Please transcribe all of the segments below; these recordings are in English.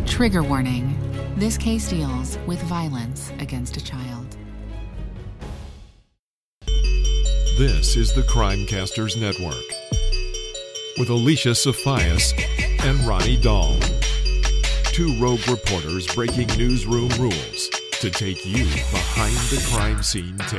Trigger warning. This case deals with violence against a child. This is the Crimecasters Network with Alicia Sophias and Ronnie Dahl. Two rogue reporters breaking newsroom rules to take you behind the crime scene tape.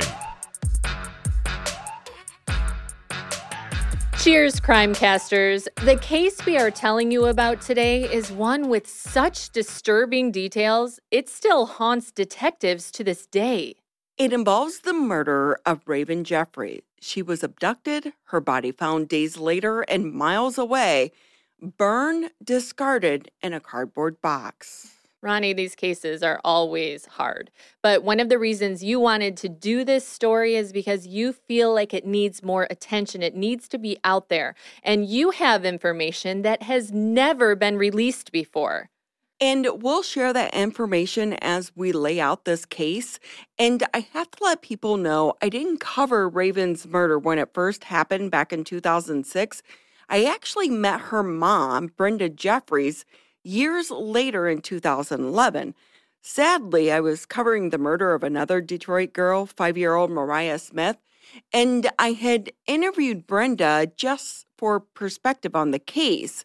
Cheers, Crimecasters. The case we are telling you about today is one with such disturbing details, it still haunts detectives to this day. It involves the murder of Raven Jeffrey. She was abducted, her body found days later and miles away, burned, discarded in a cardboard box. Ronnie, these cases are always hard. But one of the reasons you wanted to do this story is because you feel like it needs more attention. It needs to be out there. And you have information that has never been released before. And we'll share that information as we lay out this case. And I have to let people know I didn't cover Raven's murder when it first happened back in 2006. I actually met her mom, Brenda Jeffries, years later in 2011. Sadly, I was covering the murder of another Detroit girl, 5-year-old Mariah Smith, and I had interviewed Brenda just for perspective on the case.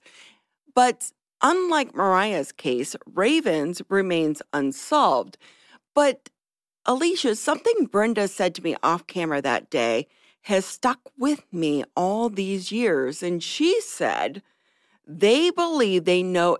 But unlike Mariah's case, Raven's remains unsolved. But Alicia, something Brenda said to me off camera that day has stuck with me all these years, and she said they believe they know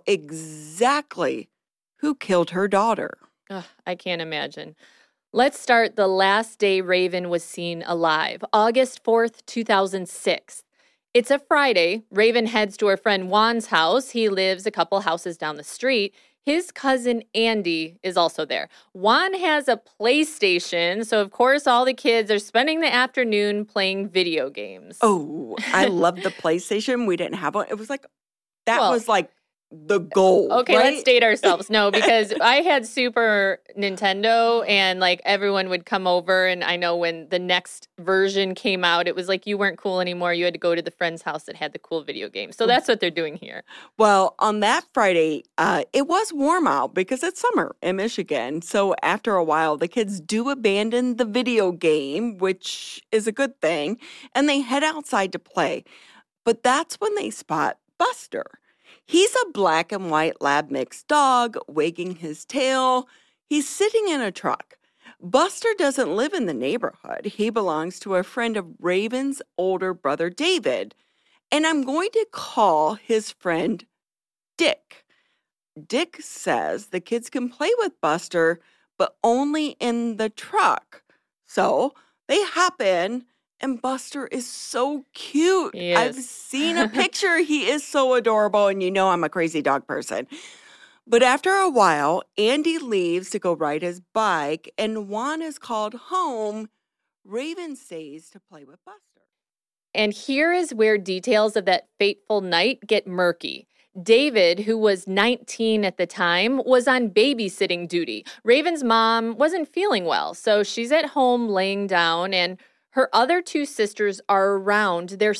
exactly who killed her daughter. Ugh, I can't imagine. Let's start the last day Raven was seen alive, August 4th, 2006. It's a Friday. Raven heads to her friend Juan's house. He lives a couple houses down the street. His cousin Andy is also there. Juan has a PlayStation, so of course all the kids are spending the afternoon playing video games. Oh, I love the PlayStation. We didn't have one. It was like, that was like the goal. Okay, right? Let's date ourselves. No, because I had Super Nintendo and like everyone would come over, and I know when the next version came out, it was like you weren't cool anymore. You had to go to the friend's house that had the cool video game. So that's what they're doing here. Well, on that Friday, it was warm out because it's summer in Michigan. So after a while, the kids do abandon the video game, which is a good thing, and they head outside to play. But that's when they spot Buster. He's a black and white lab mix dog, wagging his tail. He's sitting in a truck. Buster doesn't live in the neighborhood. He belongs to a friend of Raven's older brother, David. And I'm going to call his friend Dick. Dick says the kids can play with Buster, but only in the truck. So they hop in, and Buster is so cute. Yes. I've seen a picture. He is so adorable, and you know I'm a crazy dog person. But after a while, Andy leaves to go ride his bike, and Juan is called home. Raven stays to play with Buster. And here is where details of that fateful night get murky. David, who was 19 at the time, was on babysitting duty. Raven's mom wasn't feeling well, so she's at home laying down, and her other two sisters are around. They're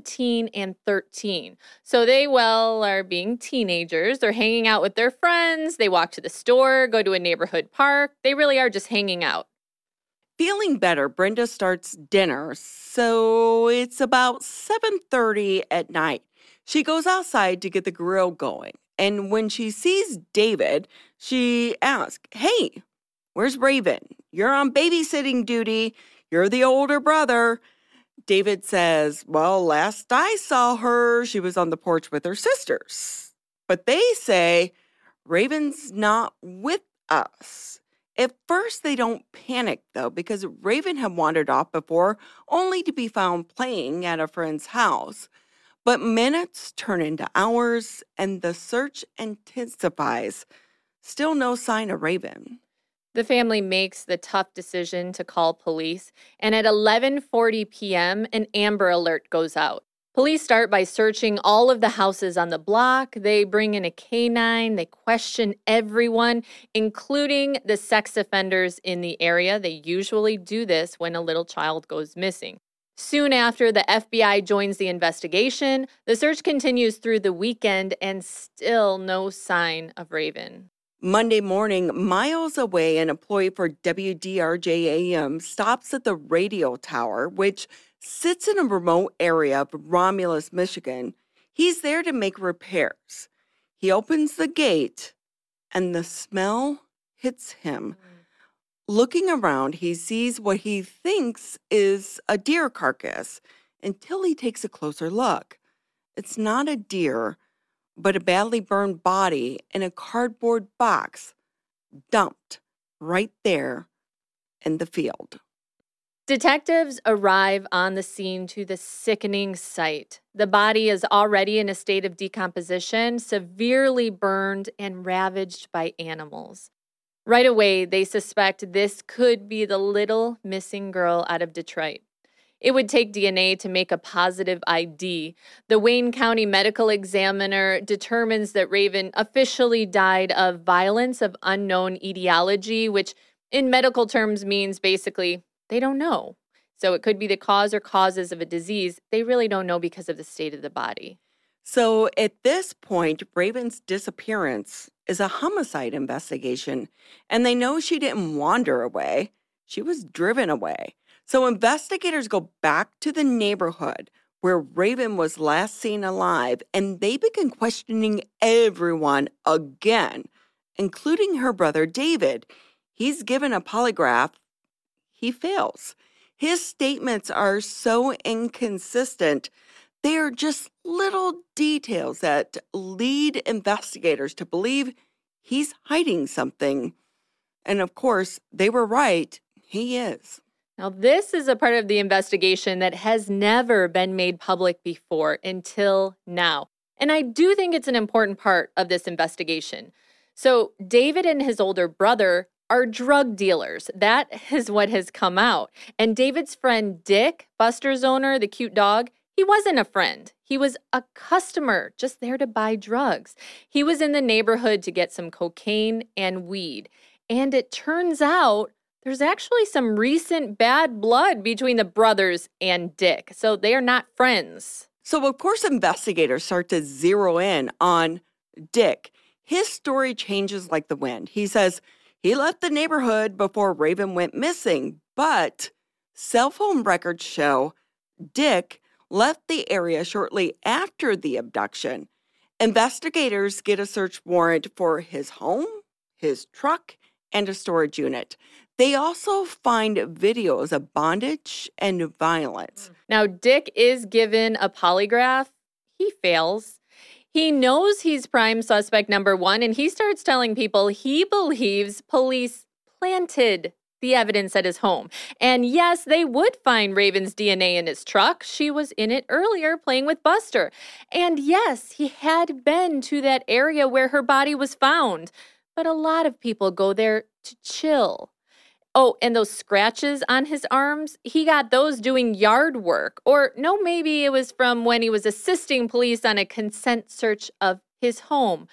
17 and 13. So they, are being teenagers. They're hanging out with their friends. They walk to the store, go to a neighborhood park. They really are just hanging out. Feeling better, Brenda starts dinner. So it's about 7:30 at night. She goes outside to get the grill going. And when she sees David, she asks, "Hey, where's Raven? You're on babysitting duty. You're the older brother." David says, "Well, last I saw her, she was on the porch with her sisters." But they say, "Raven's not with us." At first, they don't panic, though, because Raven had wandered off before, only to be found playing at a friend's house. But minutes turn into hours, and the search intensifies. Still no sign of Raven. The family makes the tough decision to call police, and at 11:40 p.m., an Amber Alert goes out. Police start by searching all of the houses on the block. They bring in a canine. They question everyone, including the sex offenders in the area. They usually do this when a little child goes missing. Soon after, the FBI joins the investigation. The search continues through the weekend and still no sign of Raven. Monday morning, miles away, an employee for WDRJ-AM stops at the radio tower, which sits in a remote area of Romulus, Michigan. He's there to make repairs. He opens the gate, and the smell hits him. Looking around, he sees what he thinks is a deer carcass until he takes a closer look. It's not a deer, but a badly burned body in a cardboard box, dumped right there in the field. Detectives arrive on the scene to the sickening sight. The body is already in a state of decomposition, severely burned and ravaged by animals. Right away, they suspect this could be the little missing girl out of Detroit. It would take DNA to make a positive ID. The Wayne County Medical Examiner determines that Raven officially died of violence of unknown etiology, which in medical terms means basically they don't know. So it could be the cause or causes of a disease. They really don't know because of the state of the body. So at this point, Raven's disappearance is a homicide investigation, and they know she didn't wander away. She was driven away. So investigators go back to the neighborhood where Raven was last seen alive, and they begin questioning everyone again, including her brother David. He's given a polygraph. He fails. His statements are so inconsistent. They are just little details that lead investigators to believe he's hiding something. And of course, they were right. He is. Now, this is a part of the investigation that has never been made public before until now. And I do think it's an important part of this investigation. So, David and his older brother are drug dealers. That is what has come out. And David's friend Dick, Buster's owner, the cute dog, he wasn't a friend. He was a customer just there to buy drugs. He was in the neighborhood to get some cocaine and weed. And it turns out there's actually some recent bad blood between the brothers and Dick. So they are not friends. So, of course, investigators start to zero in on Dick. His story changes like the wind. He says he left the neighborhood before Raven went missing, but cell phone records show Dick left the area shortly after the abduction. Investigators get a search warrant for his home, his truck, and a storage unit. They also find videos of bondage and violence. Now, Dick is given a polygraph. He fails. He knows he's prime suspect number one, and he starts telling people he believes police planted the evidence at his home. And yes, they would find Raven's DNA in his truck. She was in it earlier playing with Buster. And yes, he had been to that area where her body was found. But a lot of people go there to chill. Oh, and those scratches on his arms, he got those doing yard work. Or no, maybe it was from when he was assisting police on a consent search of his home.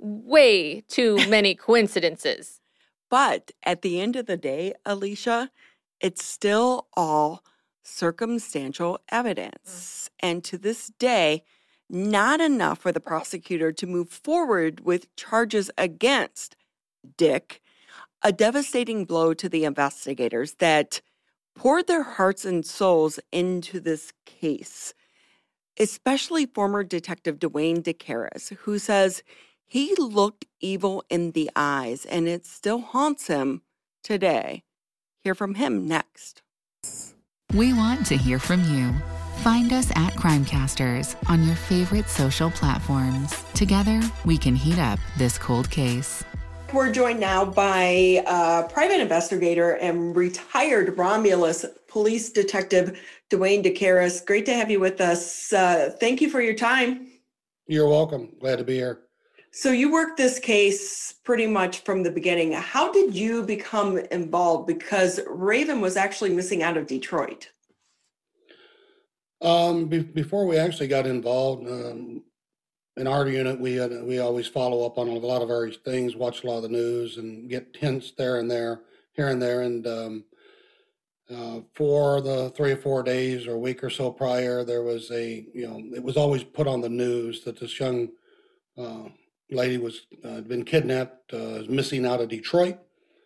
Way too many coincidences. But at the end of the day, Alicia, it's still all circumstantial evidence. And to this day, not enough for the prosecutor to move forward with charges against Dick. A devastating blow to the investigators that poured their hearts and souls into this case, especially former Detective Dwayne DeCaris, who says he looked evil in the eyes, and it still haunts him today. Hear from him next. We want to hear from you. Find us at Crimecasters on your favorite social platforms. Together, we can heat up this cold case. We're joined now by private investigator and retired Romulus police detective Dwayne DeCaris. Great to have you with us. Thank you for your time. You're welcome. Glad to be here. So you worked this case pretty much from the beginning. How did you become involved? Because Raven was actually missing out of Detroit. Before we actually got involved, in our unit, we always follow up on a lot of various things, watch a lot of the news, and get hints here and there. And For the 3 or 4 days or a week or so prior, there was it was always put on the news that this young lady was been kidnapped, missing out of Detroit.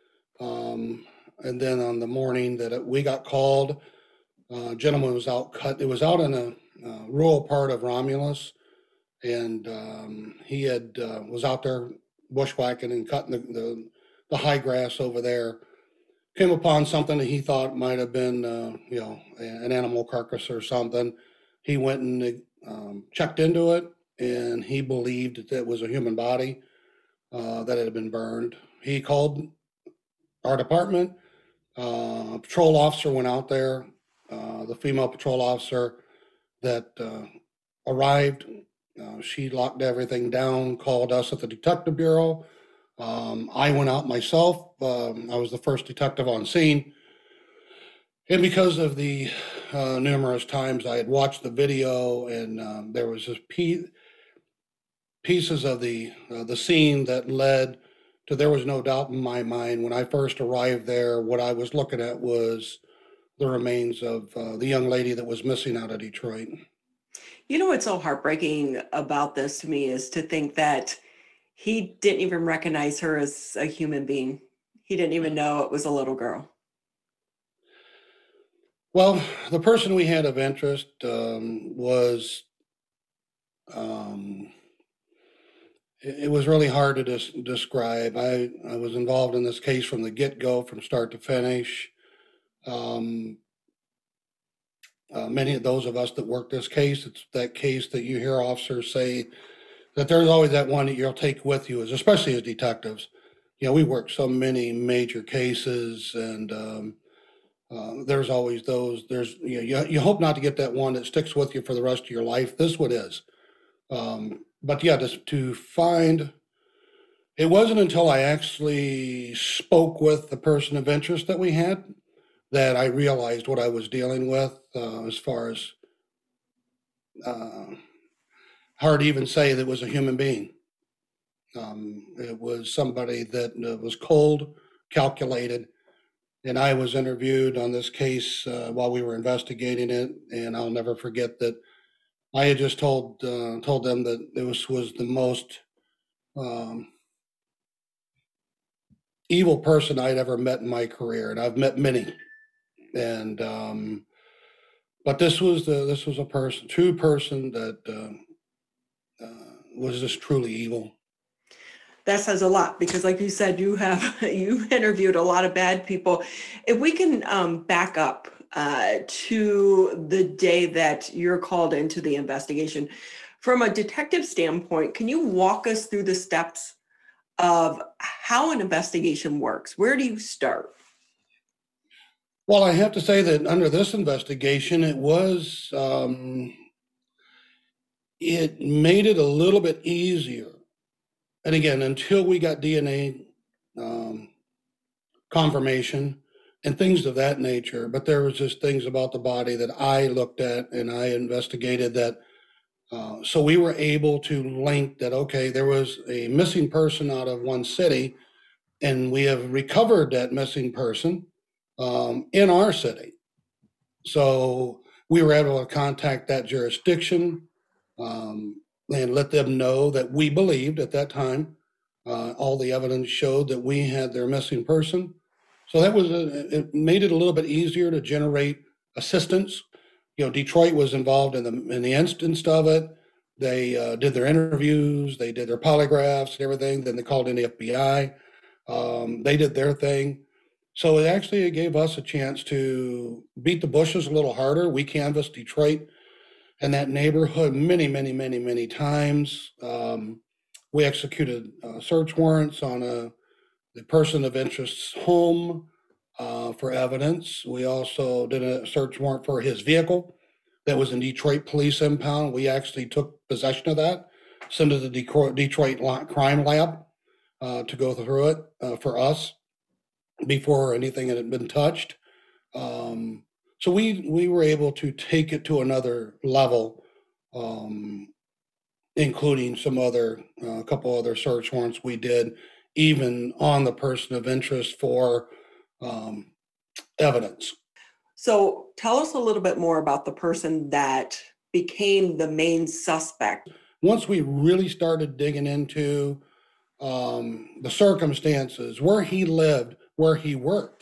And then on the morning that we got called, a gentleman was out cut. It was out in a rural part of Romulus, and he had was out there bushwhacking and cutting the high grass over there. Came upon something that he thought might have been, an animal carcass or something. He went and checked into it, and he believed that it was a human body that had been burned. He called our department. A patrol officer went out there. The female patrol officer that arrived, she locked everything down, called us at the Detective Bureau. I went out myself. I was the first detective on scene. And because of the numerous times I had watched the video, and there was just pieces of the scene that led to, there was no doubt in my mind when I first arrived there, what I was looking at was the remains of the young lady that was missing out of Detroit. You know what's so heartbreaking about this to me is to think that he didn't even recognize her as a human being. He didn't even know it was a little girl. Well, the person we had of interest was, it was really hard to describe. I was involved in this case from the get-go, from start to finish. Many of those of us that work this case, it's that case that you hear officers say that there's always that one that you'll take with you, especially as detectives. We work so many major cases, and there's always those. You hope not to get that one that sticks with you for the rest of your life. This one is. But yeah, to find, it wasn't until I actually spoke with the person of interest that we had that I realized what I was dealing with, as far as hard to even say that it was a human being. It was somebody that was cold, calculated, and I was interviewed on this case while we were investigating it, and I'll never forget that I had just told them that it was the most evil person I'd ever met in my career, and I've met many. And but this was a true person that was just truly evil. That says a lot, because like you said, you've interviewed a lot of bad people. If we can back up to the day that you're called into the investigation, from a detective standpoint, can you walk us through the steps of how an investigation works? Where do you start? Well, I have to say that under this investigation, it made it a little bit easier. And again, until we got DNA confirmation and things of that nature, but there was just things about the body that I looked at and I investigated that. So we were able to link that, okay, there was a missing person out of one city, and we have recovered that missing person in our city. So we were able to contact that jurisdiction and let them know that we believed at that time, all the evidence showed that we had their missing person. So that it made it a little bit easier to generate assistance. Detroit was involved in the instance of it. They did their interviews, they did their polygraphs and everything. Then they called in the FBI. They did their thing. So it gave us a chance to beat the bushes a little harder. We canvassed Detroit and that neighborhood many, many, many, many times. We executed search warrants on the person of interest's home for evidence. We also did a search warrant for his vehicle that was in Detroit Police Impound. We actually took possession of that, sent it to the Detroit Crime Lab to go through it for us before anything had been touched. So we were able to take it to another level, including a couple other search warrants we did, even on the person of interest for evidence. So tell us a little bit more about the person that became the main suspect. Once we really started digging into the circumstances, where he lived, where he worked,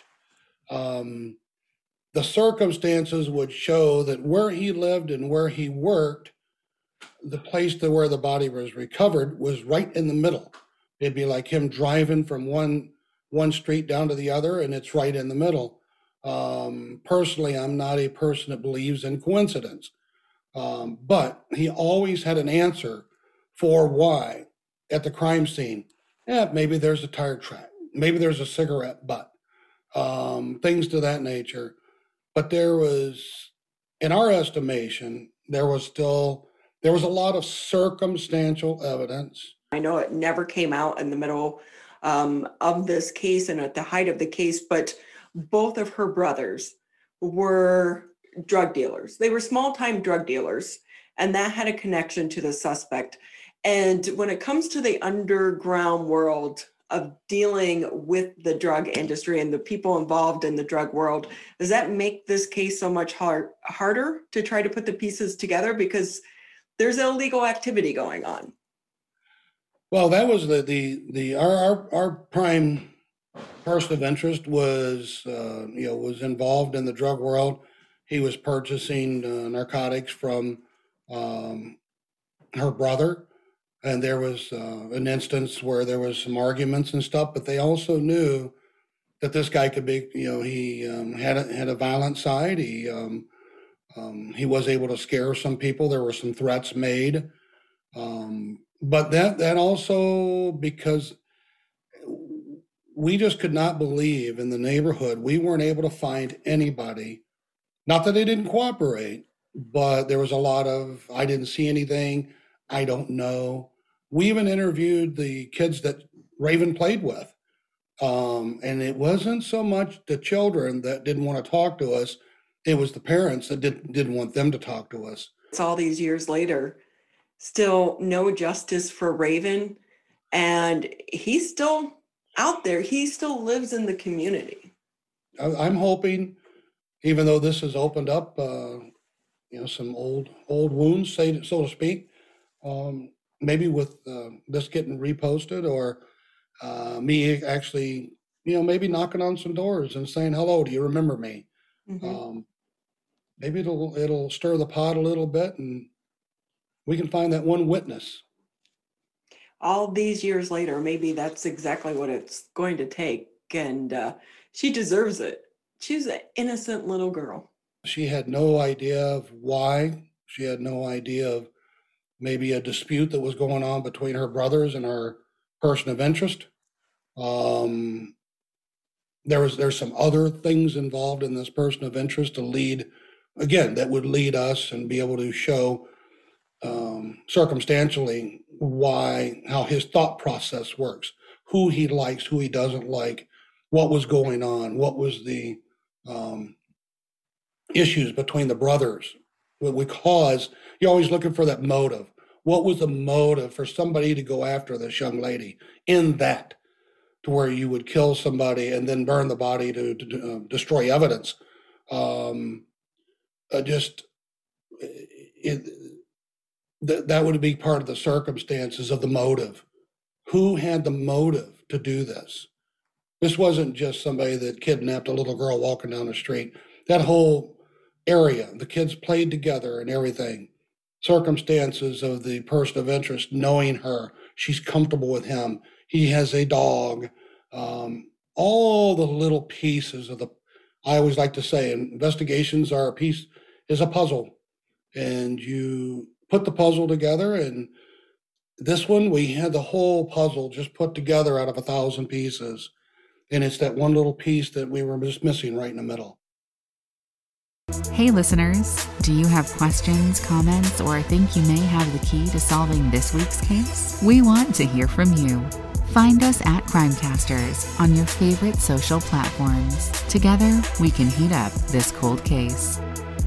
the circumstances would show that where he lived and where he worked, the place to where the body was recovered was right in the middle. It'd be like him driving from one street down to the other, and it's right in the middle. Personally, I'm not a person that believes in coincidence, but he always had an answer for why at the crime scene. Yeah, maybe there's a tire track, maybe there's a cigarette butt, things to that nature. But there was, in our estimation, there was a lot of circumstantial evidence. I know it never came out in the middle of this case and at the height of the case, but both of her brothers were drug dealers. They were small-time drug dealers, and that had a connection to the suspect. And when it comes to the underground world of dealing with the drug industry and the people involved in the drug world, does that make this case so much harder to try to put the pieces together because there's illegal activity going on? Well, that was our prime person of interest was involved in the drug world. He was purchasing narcotics from her brother, and there was an instance where there was some arguments and stuff. But they also knew that this guy could be, he had a violent side. He was able to scare some people. There were some threats made. But that also, because we just could not believe in the neighborhood, we weren't able to find anybody. Not that they didn't cooperate, but there was a lot of, I didn't see anything, I don't know. We even interviewed the kids that Raven played with. And it wasn't so much the children that didn't want to talk to us, it was the parents that didn't want them to talk to us. It's all these years later, still no justice for Raven, and he's still out there. He still lives in the community. I'm hoping, even though this has opened up, some old wounds, so to speak, maybe with this getting reposted or me actually, maybe knocking on some doors and saying, hello, do you remember me? Mm-hmm. Maybe it'll stir the pot a little bit and we can find that one witness. All these years later, maybe that's exactly what it's going to take. And she deserves it. She's an innocent little girl. She had no idea of why. She had no idea of maybe a dispute that was going on between her brothers and her person of interest. There's some other things involved in this person of interest to lead, again, that would lead us and be able to show circumstantially how his thought process works, who he likes, who he doesn't like, what was going on, what was the issues between the brothers. Because you're always looking for that motive. What was the motive for somebody to go after this young lady in that, to where you would kill somebody and then burn the body to destroy evidence? That would be part of the circumstances of the motive. Who had the motive to do this? This wasn't just somebody that kidnapped a little girl walking down the street. That whole area, the kids played together and everything. Circumstances of the person of interest, knowing her, she's comfortable with him. He has a dog. All the little pieces of I always like to say, investigations is a puzzle. And you put the puzzle together, and this one, we had the whole puzzle just put together out of 1,000 pieces. And it's that one little piece that we were just missing right in the middle. Hey listeners, do you have questions, comments, or think you may have the key to solving this week's case? We want to hear from you. Find us at Crimecasters on your favorite social platforms. Together, we can heat up this cold case.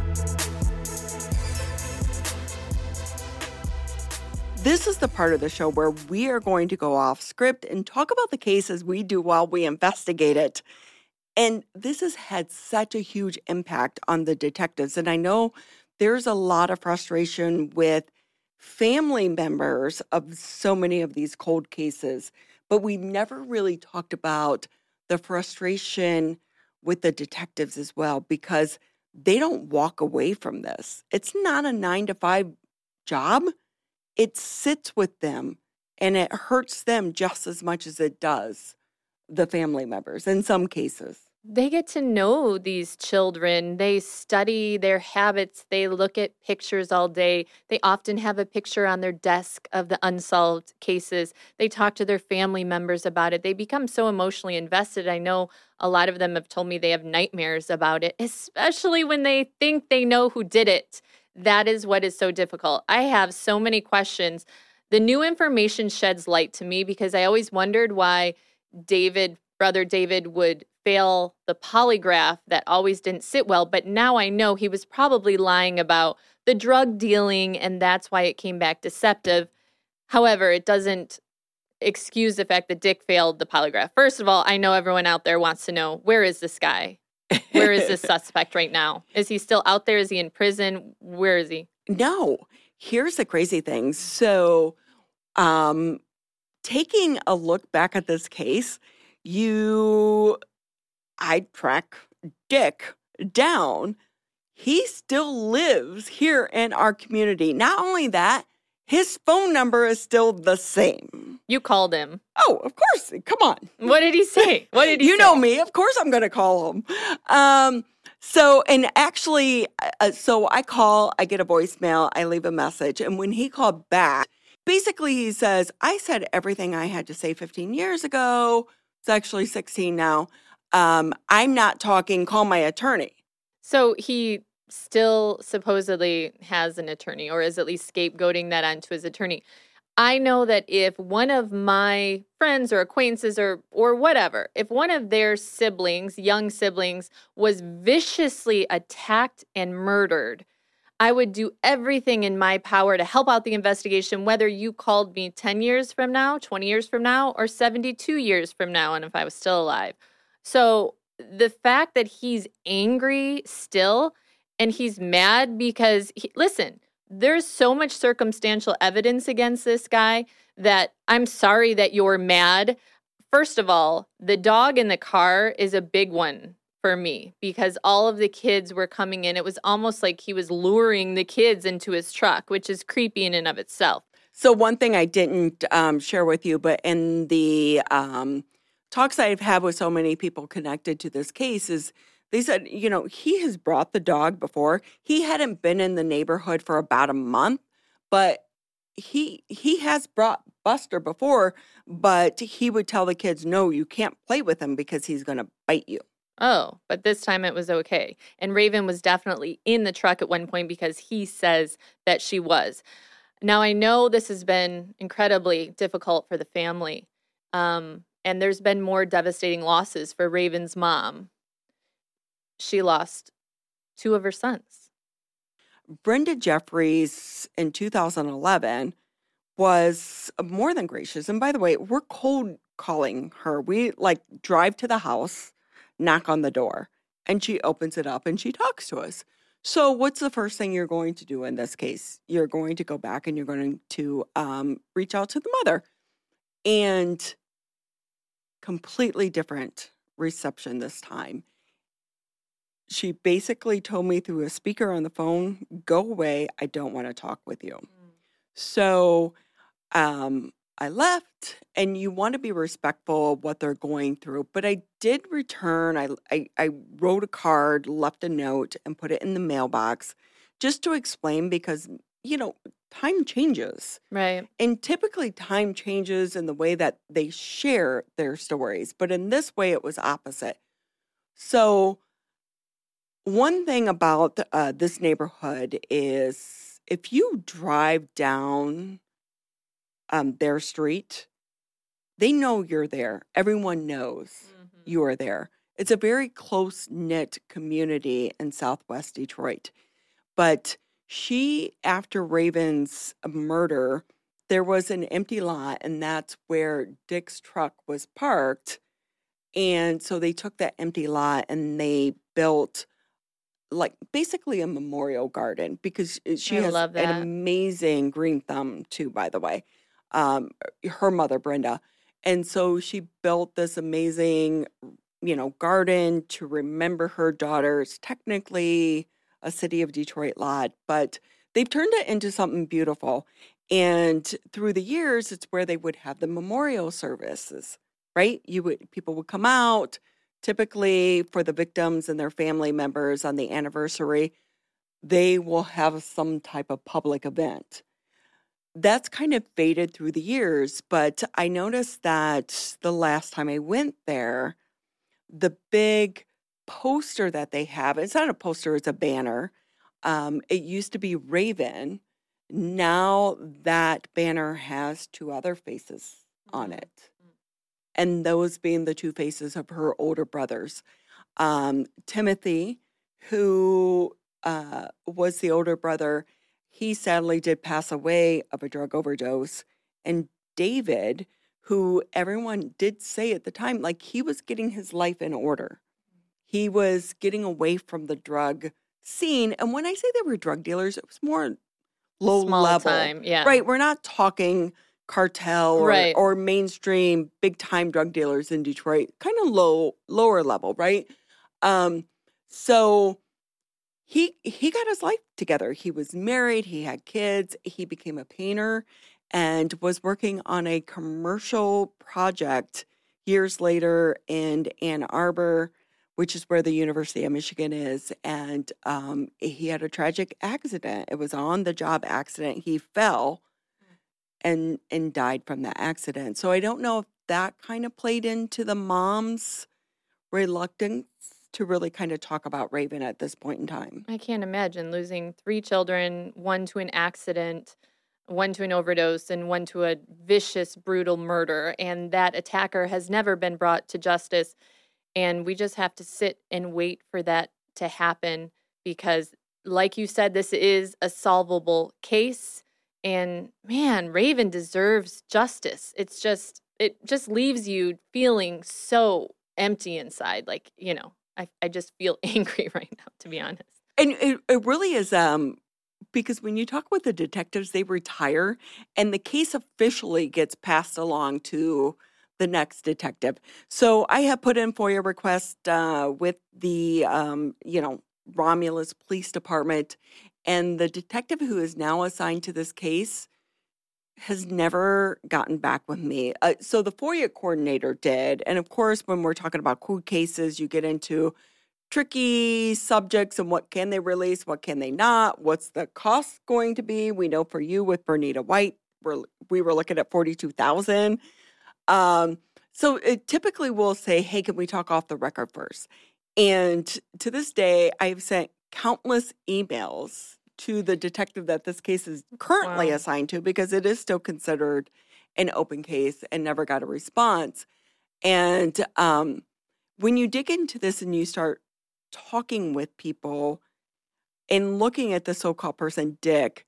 This is the part of the show where we are going to go off script and talk about the case as we do while we investigate it. And this has had such a huge impact on the detectives. And I know there's a lot of frustration with family members of so many of these cold cases, but we've never really talked about the frustration with the detectives as well, because they don't walk away from this. It's not a 9-to-5 job. It sits with them and it hurts them just as much as it does the family members in some cases. They get to know these children. They study their habits. They look at pictures all day. They often have a picture on their desk of the unsolved cases. They talk to their family members about it. They become so emotionally invested. I know a lot of them have told me they have nightmares about it, especially when they think they know who did it. That is what is so difficult. I have so many questions. The new information sheds light to me because I always wondered why Brother David would fail the polygraph that always didn't sit well. But now I know he was probably lying about the drug dealing, and that's why it came back deceptive. However, it doesn't excuse the fact that Dick failed the polygraph. First of all, I know everyone out there wants to know, where is this guy? Where is this suspect right now? Is he still out there? Is he in prison? Where is he? No. Here's the crazy thing. So, taking a look back at this case, I track Dick down. He still lives here in our community. Not only that, his phone number is still the same. You called him. Oh, of course. Come on. What did he say? What did he say? You know me. Of course I'm going to call him. So I call, I get a voicemail, I leave a message. And when he called back, basically he says, I said everything I had to say 15 years ago. It's actually 16 now. I'm not talking, call my attorney. So he still supposedly has an attorney, or is at least scapegoating that onto his attorney. I know that if one of my friends or acquaintances or whatever, if one of their siblings, young siblings, was viciously attacked and murdered, I would do everything in my power to help out the investigation, whether you called me 10 years from now, 20 years from now, or 72 years from now, and if I was still alive. So the fact that he's angry still, and he's mad because, listen, there's so much circumstantial evidence against this guy that I'm sorry that you're mad. First of all, the dog in the car is a big one for me because all of the kids were coming in. It was almost like he was luring the kids into his truck, which is creepy in and of itself. So one thing I didn't share with you, but in the talks I've had with so many people connected to this case is they said, he has brought the dog before. He hadn't been in the neighborhood for about a month, but he has brought Buster before, but he would tell the kids, no, you can't play with him because he's going to bite you. Oh, but this time it was okay. And Raven was definitely in the truck at one point because he says that she was. Now, I know this has been incredibly difficult for the family, and there's been more devastating losses for Raven's mom. She lost 2 of her sons. Brenda Jeffries in 2011 was more than gracious. And by the way, we're cold calling her. We drive to the house, knock on the door, and she opens it up and she talks to us. So what's the first thing you're going to do in this case? You're going to go back and you're going to reach out to the mother. And completely different reception this time. She basically told me through a speaker on the phone, go away, I don't want to talk with you. So I left, and you want to be respectful of what they're going through. But I did return. I wrote a card, left a note, and put it in the mailbox just to explain because, time changes. Right. And typically time changes in the way that they share their stories. But in this way, it was opposite. So one thing about this neighborhood is if you drive down their street, they know you're there. Everyone knows you are there. It's a very close-knit community in Southwest Detroit. But after Raven's murder, there was an empty lot, and that's where Dick's truck was parked. And so they took that empty lot and they built like basically a memorial garden because she I has love an that. amazing green thumb too, by the way. Her mother, Brenda. And so she built this amazing, garden to remember her daughter's technically a City of Detroit lot, but they've turned it into something beautiful. And through the years, it's where they would have the memorial services, right? People would come out, typically for the victims and their family members on the anniversary, they will have some type of public event. That's kind of faded through the years, but I noticed that the last time I went there, the big poster that they have, it's not a poster, it's a banner. It used to be Raven. Now that banner has two other faces on it. And those being the two faces of her older brothers. Timothy, who was the older brother, he sadly did pass away of a drug overdose. And David, who everyone did say at the time, like he was getting his life in order. He was getting away from the drug scene. And when I say they were drug dealers, it was more low Small level. time, yeah. Right. We're not talking cartel Right. or mainstream big time drug dealers in Detroit, kind of lower level, right? So he got his life together. He was married, he had kids, he became a painter and was working on a commercial project years later in Ann Arbor, which is where the University of Michigan is. And he had a tragic accident. It was an on-the-job accident. He fell and died from that accident. So I don't know if that kind of played into the mom's reluctance to really kind of talk about Raven at this point in time. I can't imagine losing 3 children, one to an accident, one to an overdose, and one to a vicious, brutal murder. And that attacker has never been brought to justice. And we just have to sit and wait for that to happen because, like you said, this is a solvable case. And man, Raven deserves justice. It just leaves you feeling so empty inside. Like, I just feel angry right now, to be honest. And it really is because when you talk with the detectives, they retire and the case officially gets passed along to the next detective. So I have put in FOIA request with the, Romulus Police Department, and the detective who is now assigned to this case has never gotten back with me. So the FOIA coordinator did. And of course, when we're talking about cold cases, you get into tricky subjects and what can they release, what can they not, what's the cost going to be. We know for you with Bernita White, we were looking at $42,000. So it typically will say, hey, can we talk off the record first? And to this day, I've sent countless emails to the detective that this case is currently assigned to because it is still considered an open case and never got a response. And when you dig into this and you start talking with people and looking at the so-called person, Dick,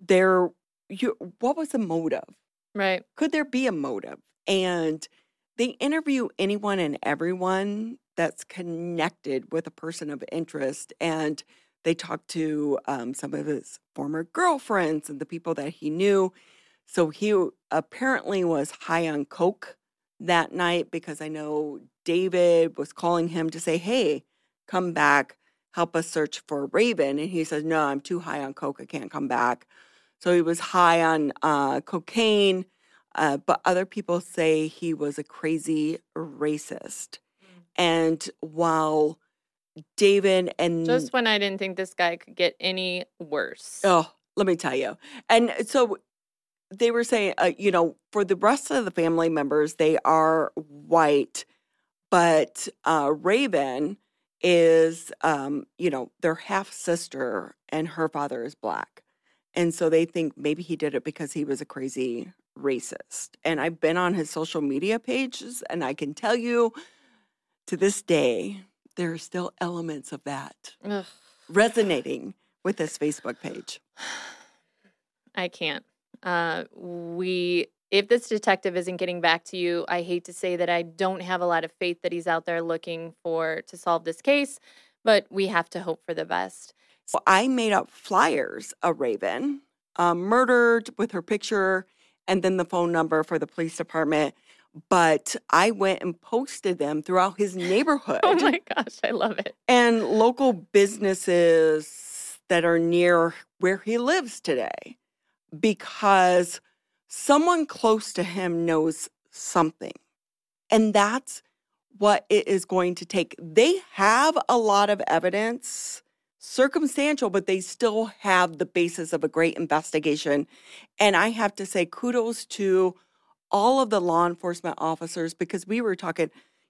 what was the motive? Right. Could there be a motive? And they interview anyone and everyone that's connected with a person of interest. And they talked to some of his former girlfriends and the people that he knew. So he apparently was high on coke that night because I know David was calling him to say, hey, come back, help us search for Raven. And he says, no, I'm too high on coke. I can't come back. So he was high on cocaine. But other people say he was a crazy racist. And while David and... Just when I didn't think this guy could get any worse. Oh, let me tell you. And so they were saying, for the rest of the family members, they are white, but Raven is, their half-sister and her father is black. And so they think maybe he did it because he was a crazy racist. And I've been on his social media pages, and I can tell you to this day, there are still elements of that resonating with this Facebook page. I can't. If this detective isn't getting back to you, I hate to say that I don't have a lot of faith that he's out there looking to solve this case, but we have to hope for the best. So I made up flyers of Raven, murdered with her picture and then the phone number for the police department. But I went and posted them throughout his neighborhood. Oh my gosh, I love it. And local businesses that are near where he lives today, because someone close to him knows something. And that's what it is going to take. They have a lot of evidence, circumstantial, but they still have the basis of a great investigation. And I have to say kudos to all of the law enforcement officers, because we were talking,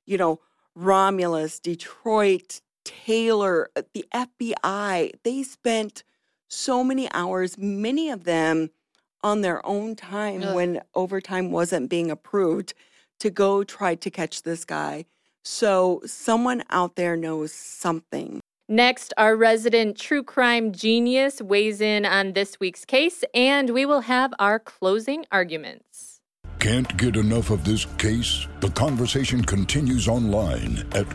Romulus, Detroit, Taylor, the FBI. They spent so many hours, many of them on their own time when overtime wasn't being approved, to go try to catch this guy. So someone out there knows something. Next, our resident true crime genius weighs in on this week's case, and we will have our closing arguments. Can't get enough of this case? The conversation continues online at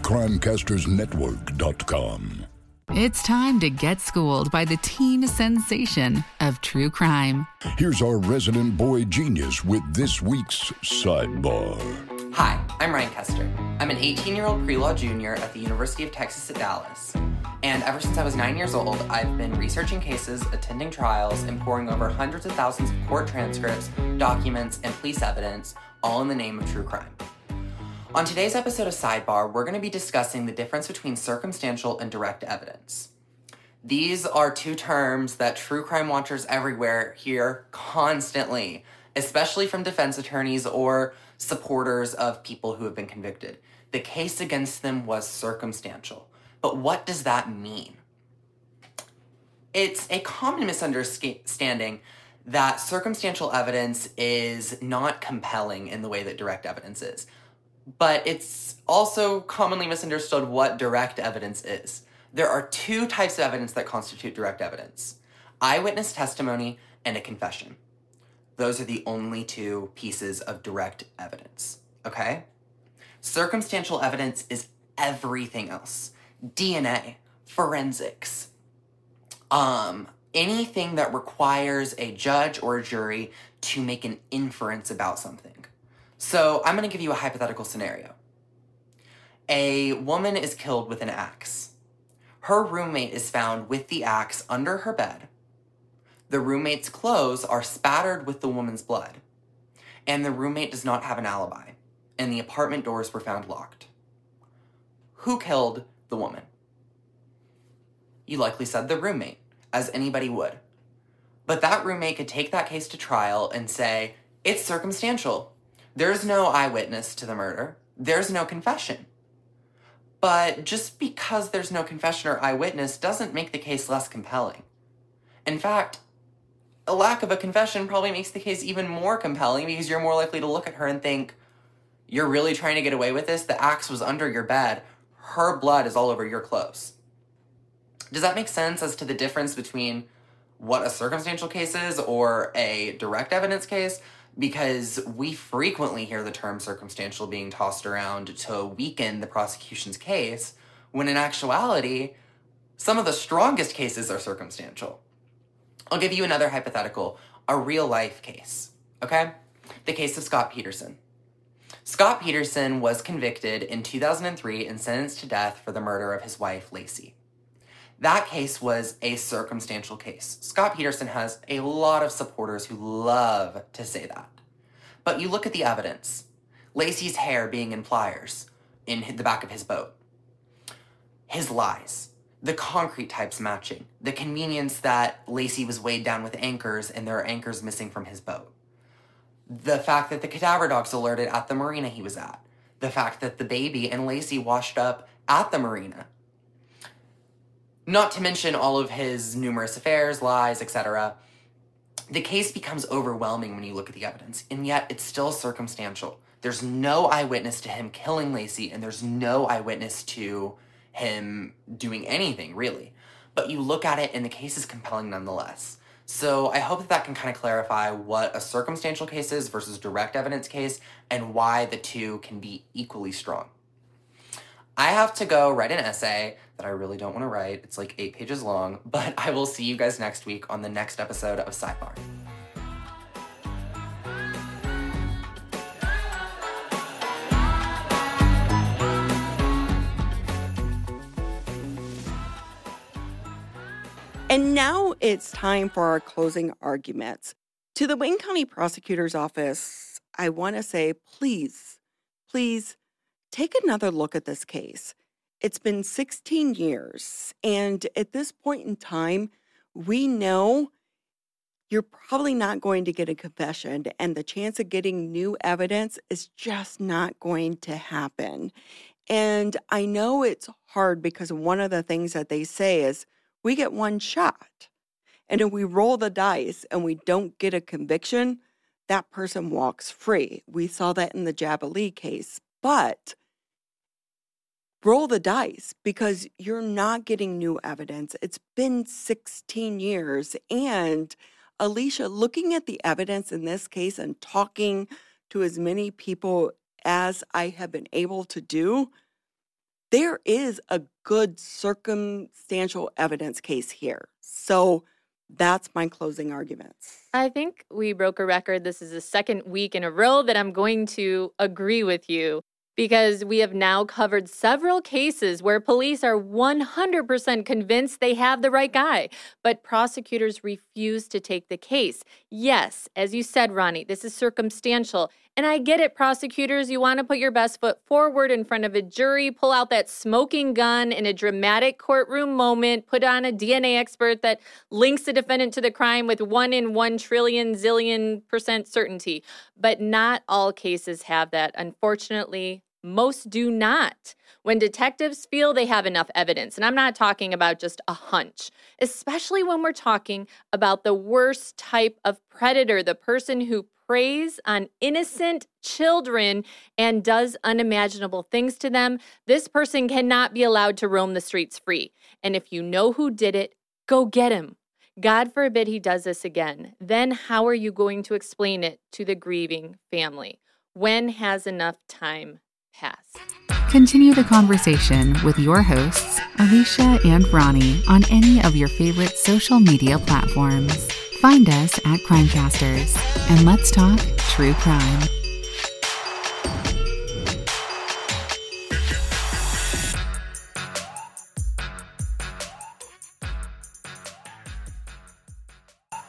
crimecastersnetwork.com. It's time to get schooled by the teen sensation of true crime. Here's our resident boy genius with this week's Sidebar. Hi, I'm Ryan Kester. I'm an 18-year-old pre-law junior at the University of Texas at Dallas. And ever since I was 9 years old, I've been researching cases, attending trials, and poring over hundreds of thousands of court transcripts, documents, and police evidence, all in the name of true crime. On today's episode of Sidebar, we're going to be discussing the difference between circumstantial and direct evidence. These are two terms that true crime watchers everywhere hear constantly, especially from defense attorneys or supporters of people who have been convicted. The case against them was circumstantial. But what does that mean? It's a common misunderstanding that circumstantial evidence is not compelling in the way that direct evidence is. But it's also commonly misunderstood what direct evidence is. There are two types of evidence that constitute direct evidence: eyewitness testimony and a confession. Those are the only two pieces of direct evidence, okay? Circumstantial evidence is everything else. DNA, forensics, anything that requires a judge or a jury to make an inference about something. So I'm going to give you a hypothetical scenario. A woman is killed with an axe. Her roommate is found with the axe under her bed. The roommate's clothes are spattered with the woman's blood. And the roommate does not have an alibi. And the apartment doors were found locked. Who killed the woman? You likely said the roommate, as anybody would. But that roommate could take that case to trial and say, it's circumstantial. There's no eyewitness to the murder. There's no confession. But just because there's no confession or eyewitness doesn't make the case less compelling. In fact, a lack of a confession probably makes the case even more compelling, because you're more likely to look at her and think, you're really trying to get away with this? The axe was under your bed. Her blood is all over your clothes. Does that make sense as to the difference between what a circumstantial case is or a direct evidence case? Because we frequently hear the term circumstantial being tossed around to weaken the prosecution's case, when in actuality, some of the strongest cases are circumstantial. I'll give you another hypothetical, a real-life case, okay? The case of Scott Peterson. Scott Peterson was convicted in 2003 and sentenced to death for the murder of his wife, Lacey. That case was a circumstantial case. Scott Peterson has a lot of supporters who love to say that. But you look at the evidence. Lacey's hair being in pliers in the back of his boat. His lies. The concrete types matching. The convenience that Lacey was weighed down with anchors and there are anchors missing from his boat. The fact that the cadaver dogs alerted at the marina he was at. The fact that the baby and Lacey washed up at the marina. Not to mention all of his numerous affairs, lies, etc. The case becomes overwhelming when you look at the evidence, and yet it's still circumstantial. There's no eyewitness to him killing Lacey, and there's no eyewitness to him doing anything, really. But you look at it, and the case is compelling nonetheless. So I hope that can kind of clarify what a circumstantial case is versus direct evidence case and why the two can be equally strong. I have to go write an essay that I really don't want to write. It's like 8 pages long, but I will see you guys next week on the next episode of Sidebar. And now it's time for our closing arguments. To the Wayne County Prosecutor's Office, I want to say, please take another look at this case. It's been 16 years, and at this point in time, we know you're probably not going to get a confession, and the chance of getting new evidence is just not going to happen. And I know it's hard because one of the things that they say is, we get one shot. And if we roll the dice and we don't get a conviction, that person walks free. We saw that in the Jabalee case. But roll the dice because you're not getting new evidence. It's been 16 years. And Alicia, looking at the evidence in this case and talking to as many people as I have been able to do, there is a good circumstantial evidence case here. So that's my closing arguments. I think we broke a record. This is the second week in a row that I'm going to agree with you, because we have now covered several cases where police are 100% convinced they have the right guy, but prosecutors refuse to take the case. Yes, as you said, Ronnie, this is circumstantial. And I get it, prosecutors, you want to put your best foot forward in front of a jury, pull out that smoking gun in a dramatic courtroom moment, put on a DNA expert that links the defendant to the crime with 1 in 1 trillion zillion % certainty. But not all cases have that. Unfortunately, most do not. When detectives feel they have enough evidence, and I'm not talking about just a hunch, especially when we're talking about the worst type of predator, the person who preys on innocent children and does unimaginable things to them, this person cannot be allowed to roam the streets free. And if you know who did it, go get him. God forbid he does this again. Then how are you going to explain it to the grieving family? When has enough time passed? Continue the conversation with your hosts, Alicia and Ronnie, on any of your favorite social media platforms. Find us at Crimecasters, and let's talk true crime.